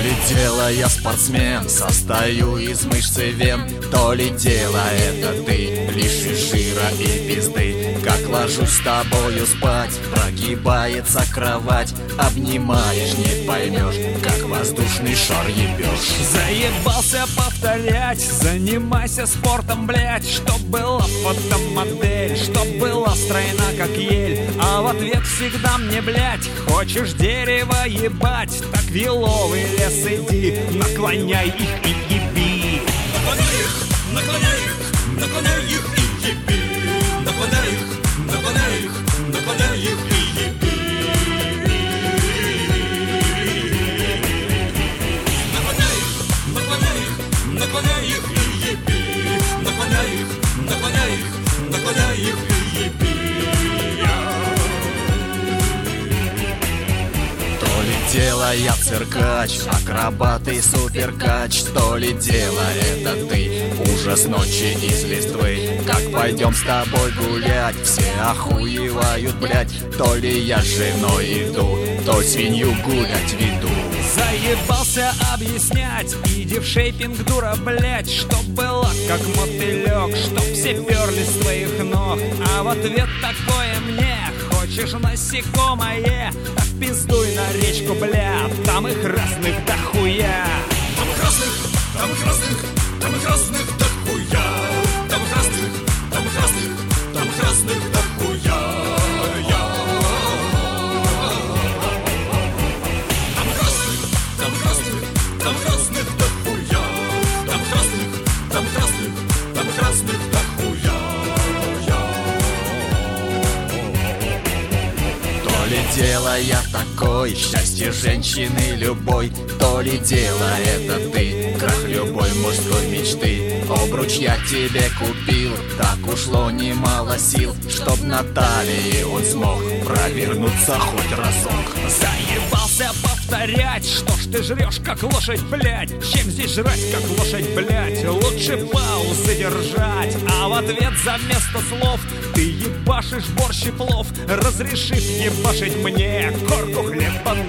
ли дело я спортсмен, состою из мышц и вен, то ли дело это ты, лишь из жира и пизды. Как ложусь с тобою спать, прогибается кровать, обнимаешь, не поймешь, как воздушный шар ебешь. Заебался повторять, занимайся спортом, блять, чтоб была фотомодель, чтоб была стройна, как ель. А в ответ всегда мне, блять, хочешь дерево ебать, так в еловый лес иди, наклоняй их и еби. Наклоняй их, наклоняй их, наклоняй их и еби. Наклоняй их, наклоняй их, наклоняй их и еби. Наклоняй их, наклоняй их, наклоняй их и еби. Наклоняй их, наклоняй их, наклоняй их и еби. То ли дело я циркач, акробат и суперкач, то ли дело это ты, ужас ночи из листвы. Как пойдем с тобой гулять, все охуевают, блять, то ли я с женой иду, то свинью гулять веду. Заебался объяснять, иди в шейпинг, дура, блять, чтоб была как мотылек, чтоб все перли с твоих ног. А в ответ такое мне: хочешь насекомое, так пиздуй на речку, бля, там их разных дохуя. Там их разных, там их разных, там их разных дохуя. Там их разных, там их разных, там их разных дохуя. Там их разных, там их разных, там их разных дохуя. Там их разных, там их разных, там их разных дохуя. То ли дело я такой, счастье женщины любой, то ли дело это ты, крах любой мужской мечты. Обруч я тебе купил, так ушло немало сил, чтоб на талии он смог провернуться хоть разок. Заебался повторять, что ж ты жрешь как лошадь, блять, чем здесь жрать как лошадь, блять. Лучше паузы держать, а в ответ за место слов ты ебашишь борщ и плов, разрешив ебашить мне корку хлеба